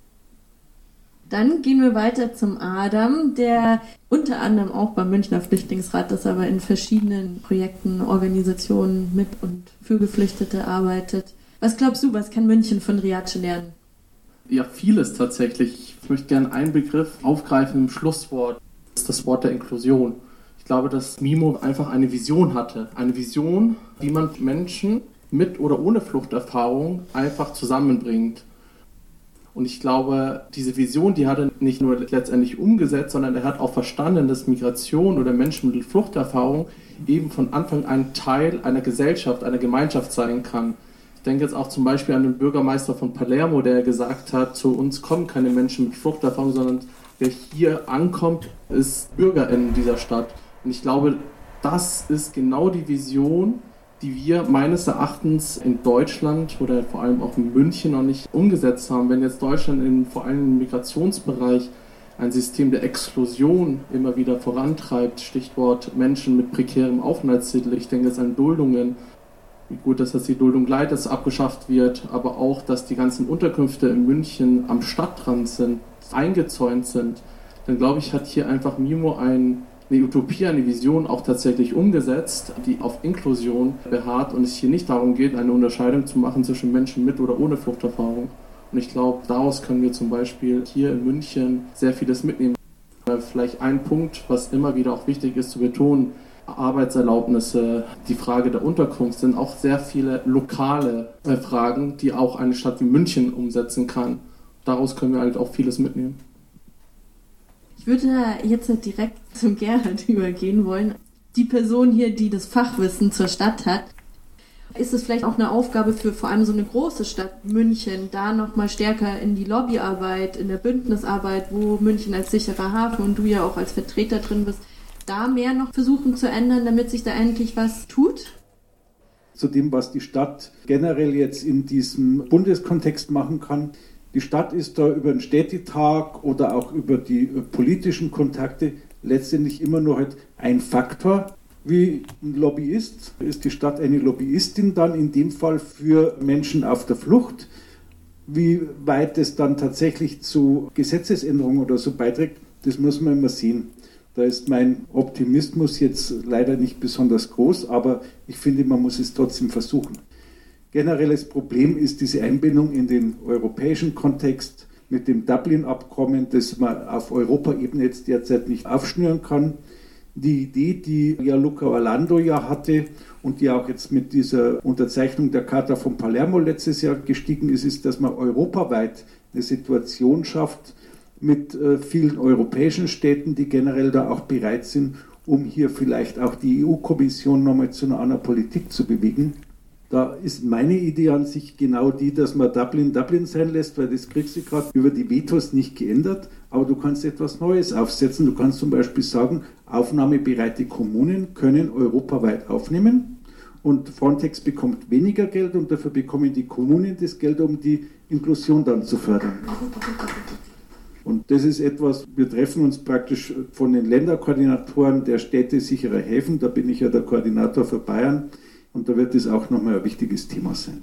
Dann gehen wir weiter zum Adam, der unter anderem auch beim Münchner Flüchtlingsrat, das aber in verschiedenen Projekten, Organisationen mit und für Geflüchtete arbeitet. Was glaubst du, was kann München von Riace lernen? Ja, vieles tatsächlich. Ich möchte gerne einen Begriff aufgreifen im Schlusswort. Das ist das Wort der Inklusion. Ich glaube, dass Mimo einfach eine Vision hatte. Eine Vision, wie man Menschen mit oder ohne Fluchterfahrung einfach zusammenbringt. Und ich glaube, diese Vision, die hat er nicht nur letztendlich umgesetzt, sondern er hat auch verstanden, dass Migration oder Menschen mit Fluchterfahrung eben von Anfang an Teil einer Gesellschaft, einer Gemeinschaft sein kann. denke jetzt auch zum Beispiel an den Bürgermeister von Palermo, der gesagt hat, zu uns kommen keine Menschen mit Fluchterfahrung, sondern wer hier ankommt, ist Bürger in dieser Stadt. Und ich glaube, das ist genau die Vision, die wir meines Erachtens in Deutschland oder vor allem auch in München noch nicht umgesetzt haben. Wenn jetzt Deutschland vor allem im Migrationsbereich ein System der Exklusion immer wieder vorantreibt, Stichwort Menschen mit prekärem Aufenthaltstitel, ich denke jetzt an Duldungen, wie gut, dass das die Duldung Leid abgeschafft wird, aber auch, dass die ganzen Unterkünfte in München am Stadtrand sind, eingezäunt sind, dann glaube ich, hat hier einfach MIMO eine Utopie, eine Vision auch tatsächlich umgesetzt, die auf Inklusion beharrt und es hier nicht darum geht, eine Unterscheidung zu machen zwischen Menschen mit oder ohne Fluchterfahrung. Und ich glaube, daraus können wir zum Beispiel hier in München sehr vieles mitnehmen. Vielleicht ein Punkt, was immer wieder auch wichtig ist zu betonen, Arbeitserlaubnisse, die Frage der Unterkunft sind auch sehr viele lokale Fragen, die auch eine Stadt wie München umsetzen kann. Daraus können wir halt auch vieles mitnehmen. Ich würde jetzt direkt zum Gerhard übergehen wollen. Die Person hier, die das Fachwissen zur Stadt hat, ist es vielleicht auch eine Aufgabe für vor allem so eine große Stadt München, da nochmal stärker in die Lobbyarbeit, in der Bündnisarbeit, wo München als sicherer Hafen und du ja auch als Vertreter drin bist, da mehr noch versuchen zu ändern, damit sich da endlich was tut? Zu dem, was die Stadt generell jetzt in diesem Bundeskontext machen kann. Die Stadt ist da über den Städtetag oder auch über die politischen Kontakte letztendlich immer nur halt ein Faktor. Wie ein Lobbyist ist die Stadt eine Lobbyistin dann in dem Fall für Menschen auf der Flucht. Wie weit es dann tatsächlich zu Gesetzesänderungen oder so beiträgt, das muss man immer sehen. Da ist mein Optimismus jetzt leider nicht besonders groß, aber ich finde, man muss es trotzdem versuchen. Generelles Problem ist diese Einbindung in den europäischen Kontext mit dem Dublin-Abkommen, das man auf Europaebene jetzt derzeit nicht aufschnüren kann. Die Idee, die Luca Orlando hatte und die auch jetzt mit dieser Unterzeichnung der Charta von Palermo letztes Jahr gestiegen ist, dass man europaweit eine Situation schafft mit vielen europäischen Städten, die generell da auch bereit sind, um hier vielleicht auch die EU-Kommission nochmal zu einer anderen Politik zu bewegen. Da ist meine Idee an sich genau die, dass man Dublin sein lässt, weil das kriegst du gerade über die Vetos nicht geändert, aber du kannst etwas Neues aufsetzen. Du kannst zum Beispiel sagen, aufnahmebereite Kommunen können europaweit aufnehmen und Frontex bekommt weniger Geld und dafür bekommen die Kommunen das Geld, um die Inklusion dann zu fördern. Und das ist etwas, wir treffen uns praktisch von den Länderkoordinatoren der Städte sicherer Häfen, da bin ich ja der Koordinator für Bayern, und da wird es auch nochmal ein wichtiges Thema sein.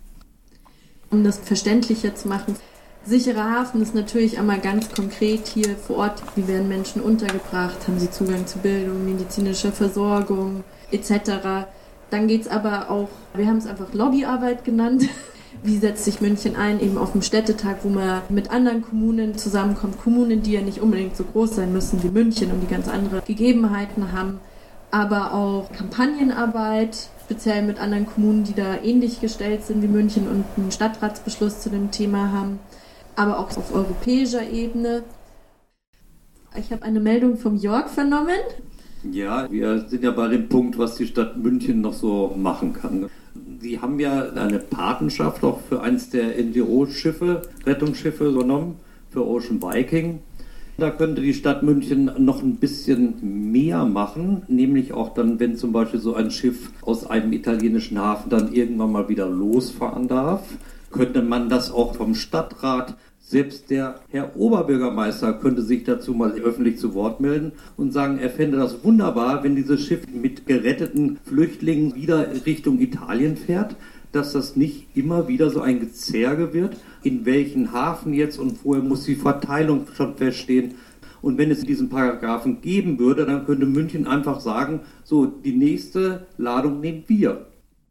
Um das verständlicher zu machen, sicherer Hafen ist natürlich einmal ganz konkret hier vor Ort. Wie werden Menschen untergebracht? Haben sie Zugang zu Bildung, medizinischer Versorgung etc.? Dann geht es aber auch, wir haben es einfach Lobbyarbeit genannt. Wie setzt sich München ein, eben auf dem Städtetag, wo man mit anderen Kommunen zusammenkommt. Kommunen, die ja nicht unbedingt so groß sein müssen wie München und die ganz andere Gegebenheiten haben. Aber auch Kampagnenarbeit, speziell mit anderen Kommunen, die da ähnlich gestellt sind wie München und einen Stadtratsbeschluss zu dem Thema haben, aber auch auf europäischer Ebene. Ich habe eine Meldung vom Jörg vernommen. Ja, wir sind ja bei dem Punkt, was die Stadt München noch so machen kann. Sie haben ja eine Patenschaft auch für eins der NGO-Schiffe, Rettungsschiffe übernommen, für Ocean Viking. Da könnte die Stadt München noch ein bisschen mehr machen, nämlich auch dann, wenn zum Beispiel so ein Schiff aus einem italienischen Hafen dann irgendwann mal wieder losfahren darf, könnte man das auch vom Stadtrat, selbst der Herr Oberbürgermeister könnte sich dazu mal öffentlich zu Wort melden und sagen, er fände das wunderbar, wenn dieses Schiff mit geretteten Flüchtlingen wieder Richtung Italien fährt, dass das nicht immer wieder so ein Gezerge wird, in welchen Hafen jetzt und vorher muss die Verteilung schon feststehen. Und wenn es diesen Paragraphen geben würde, dann könnte München einfach sagen, so, die nächste Ladung nehmen wir.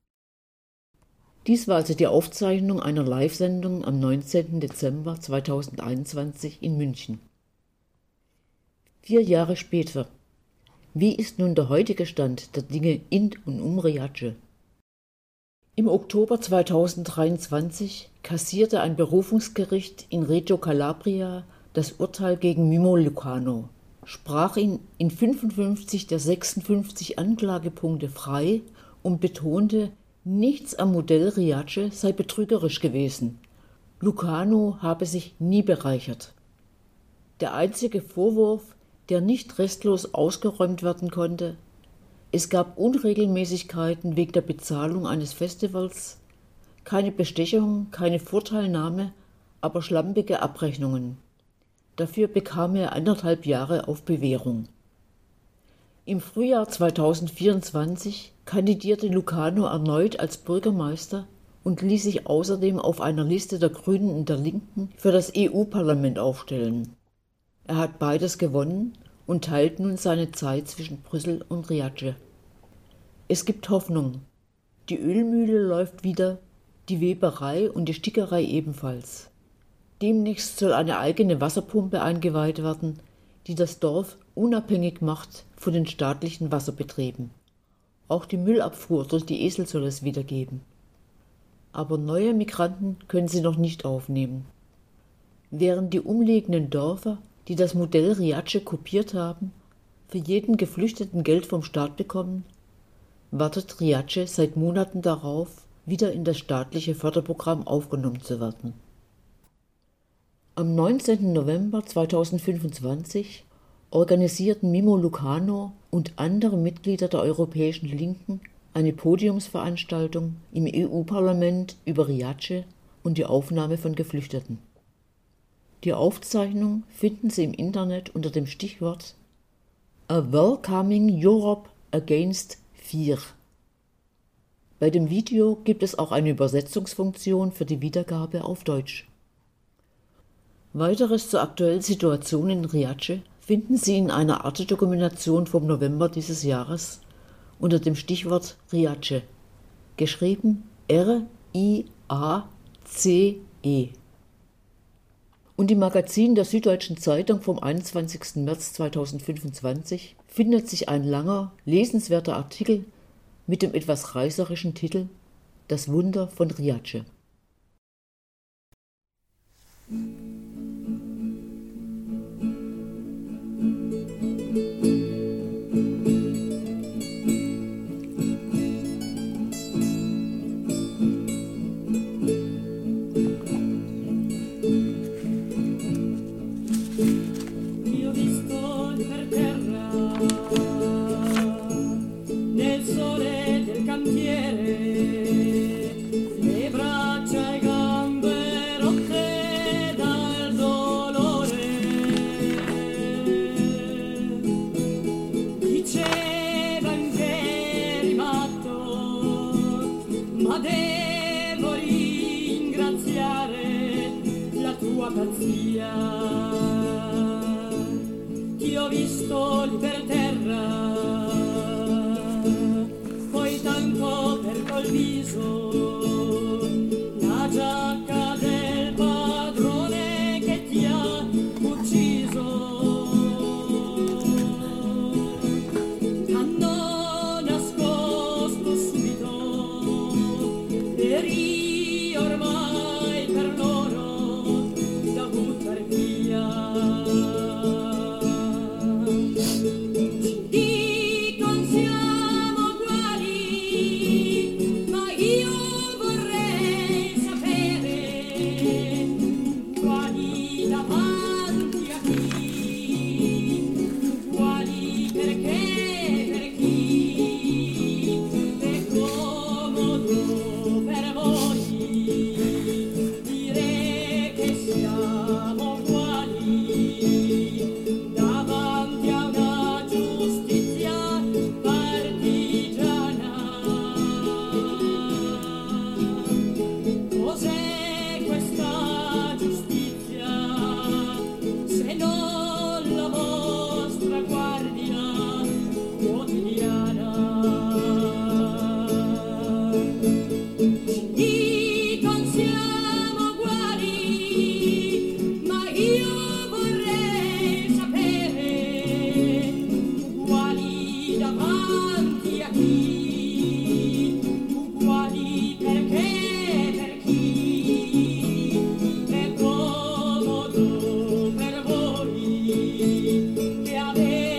Dies war also die Aufzeichnung einer Live-Sendung am 19. Dezember 2021 in München. 4 Jahre später. Wie ist nun der heutige Stand der Dinge in und um Riace? Im Oktober 2023 kassierte ein Berufungsgericht in Reggio Calabria das Urteil gegen Mimmo Lucano, sprach ihn in 55 der 56 Anklagepunkte frei und betonte, Nichts am Modell Riace sei betrügerisch gewesen. Lucano habe sich nie bereichert. Der einzige Vorwurf, der nicht restlos ausgeräumt werden konnte: Es gab Unregelmäßigkeiten wegen der Bezahlung eines Festivals, keine Bestechung, keine Vorteilnahme, aber schlampige Abrechnungen. Dafür bekam er 1,5 Jahre auf Bewährung. Im Frühjahr 2024 kandidierte Lucano erneut als Bürgermeister und ließ sich außerdem auf einer Liste der Grünen und der Linken für das EU-Parlament aufstellen. Er hat beides gewonnen und teilt nun seine Zeit zwischen Brüssel und Riace. Es gibt Hoffnung. Die Ölmühle läuft wieder, die Weberei und die Stickerei ebenfalls. Demnächst soll eine eigene Wasserpumpe eingeweiht werden, die das Dorf unabhängig macht von den staatlichen Wasserbetrieben. Auch die Müllabfuhr durch die Esel soll es wieder geben. Aber neue Migranten können sie noch nicht aufnehmen. Während die umliegenden Dörfer, die das Modell Riace kopiert haben, für jeden Geflüchteten Geld vom Staat bekommen, wartet Riace seit Monaten darauf, wieder in das staatliche Förderprogramm aufgenommen zu werden. Am 19. November 2025 organisierten Mimo Lucano und andere Mitglieder der Europäischen Linken eine Podiumsveranstaltung im EU-Parlament über Riace und die Aufnahme von Geflüchteten. Die Aufzeichnung finden Sie im Internet unter dem Stichwort A Welcoming Europe Against Fear. Bei dem Video gibt es auch eine Übersetzungsfunktion für die Wiedergabe auf Deutsch. Weiteres zur aktuellen Situation in Riace finden Sie in einer Arte-Dokumentation vom November dieses Jahres unter dem Stichwort Riace, geschrieben R-I-A-C-E. Und im Magazin der Süddeutschen Zeitung vom 21. März 2025 findet sich ein langer, lesenswerter Artikel mit dem etwas reißerischen Titel Das Wunder von Riace. Ti ho visto lì per terra, poi tanto per col viso, la giacca del padrone che ti ha ucciso. T'hanno nascosto subito, eri ormai per loro da buttar via.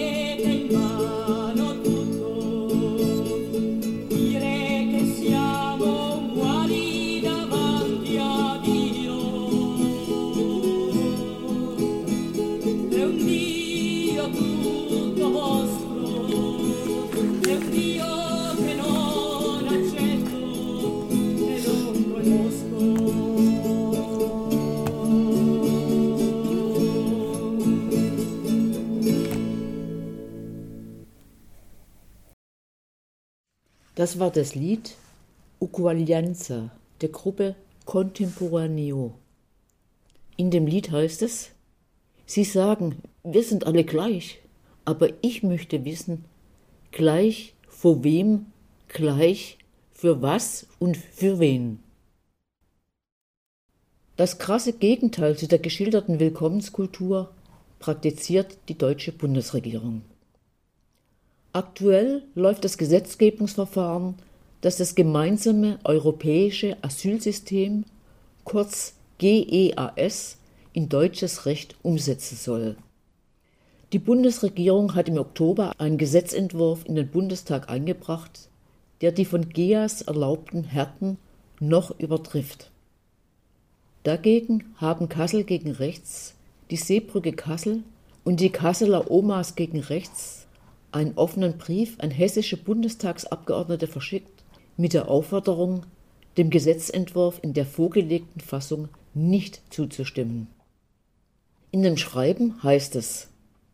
Dire che siamo Das war das Lied Uguaglianza der Gruppe Contemporaneo. In dem Lied heißt es: Sie sagen, wir sind alle gleich, aber ich möchte wissen, gleich vor wem, gleich für was und für wen. Das krasse Gegenteil zu der geschilderten Willkommenskultur praktiziert die deutsche Bundesregierung. Aktuell läuft das Gesetzgebungsverfahren, das das gemeinsame europäische Asylsystem, kurz GEAS, in deutsches Recht umsetzen soll. Die Bundesregierung hat im Oktober einen Gesetzentwurf in den Bundestag eingebracht, der die von GEAS erlaubten Härten noch übertrifft. Dagegen haben Kassel gegen Rechts, die Seebrücke Kassel und die Kasseler Omas gegen Rechts einen offenen Brief an hessische Bundestagsabgeordnete verschickt, mit der Aufforderung, dem Gesetzentwurf in der vorgelegten Fassung nicht zuzustimmen. In dem Schreiben heißt es: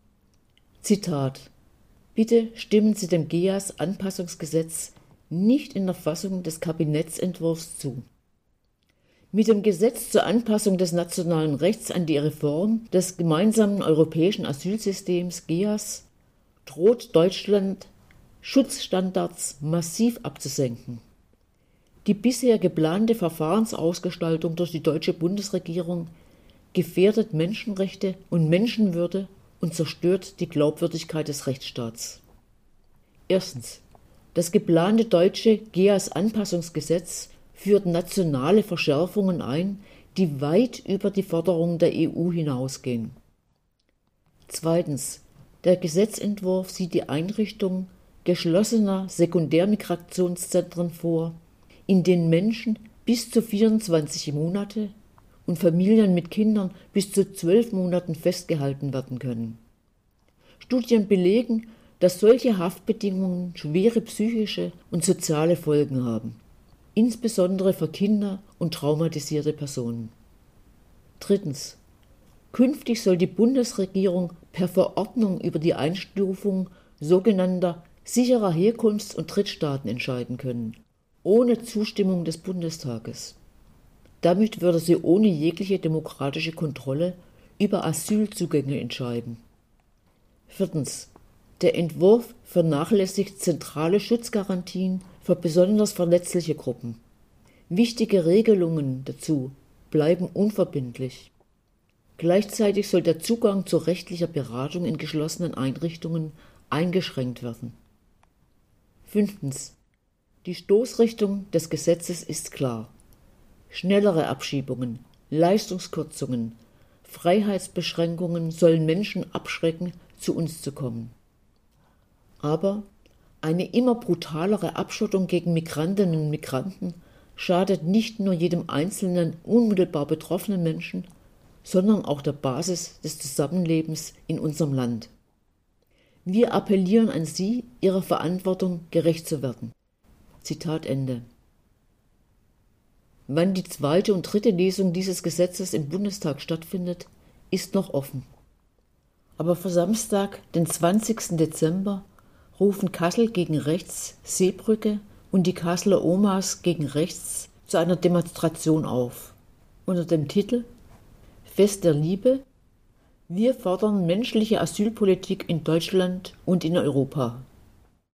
Zitat: Bitte stimmen Sie dem GEAS-Anpassungsgesetz nicht in der Fassung des Kabinettsentwurfs zu. Mit dem Gesetz zur Anpassung des nationalen Rechts an die Reform des gemeinsamen europäischen Asylsystems GEAS droht Deutschland, Schutzstandards massiv abzusenken. Die bisher geplante Verfahrensausgestaltung durch die deutsche Bundesregierung gefährdet Menschenrechte und Menschenwürde und zerstört die Glaubwürdigkeit des Rechtsstaats. Erstens. Das geplante deutsche GEAS-Anpassungsgesetz führt nationale Verschärfungen ein, die weit über die Forderungen der EU hinausgehen. Zweitens. Der Gesetzentwurf sieht die Einrichtung geschlossener Sekundärmigrationszentren vor, in denen Menschen bis zu 24 Monate und Familien mit Kindern bis zu 12 Monaten festgehalten werden können. Studien belegen, dass solche Haftbedingungen schwere psychische und soziale Folgen haben, insbesondere für Kinder und traumatisierte Personen. Drittens. Künftig soll die Bundesregierung per Verordnung über die Einstufung sogenannter sicherer Herkunfts- und Drittstaaten entscheiden können, ohne Zustimmung des Bundestages. Damit würde sie ohne jegliche demokratische Kontrolle über Asylzugänge entscheiden. Viertens. Der Entwurf vernachlässigt zentrale Schutzgarantien für besonders verletzliche Gruppen. Wichtige Regelungen dazu bleiben unverbindlich. Gleichzeitig soll der Zugang zu rechtlicher Beratung in geschlossenen Einrichtungen eingeschränkt werden. Fünftens. Die Stoßrichtung des Gesetzes ist klar. Schnellere Abschiebungen, Leistungskürzungen, Freiheitsbeschränkungen sollen Menschen abschrecken, zu uns zu kommen. Aber eine immer brutalere Abschottung gegen Migrantinnen und Migranten schadet nicht nur jedem einzelnen unmittelbar betroffenen Menschen, sondern auch der Basis des Zusammenlebens in unserem Land. Wir appellieren an Sie, Ihrer Verantwortung gerecht zu werden. Zitat Ende. Wann die zweite und dritte Lesung dieses Gesetzes im Bundestag stattfindet, ist noch offen. Aber für Samstag, den 20. Dezember, rufen Kassel gegen Rechts, Seebrücke und die Kasseler Omas gegen Rechts zu einer Demonstration auf, unter dem Titel Fest der Liebe. Wir fordern menschliche Asylpolitik in Deutschland und in Europa.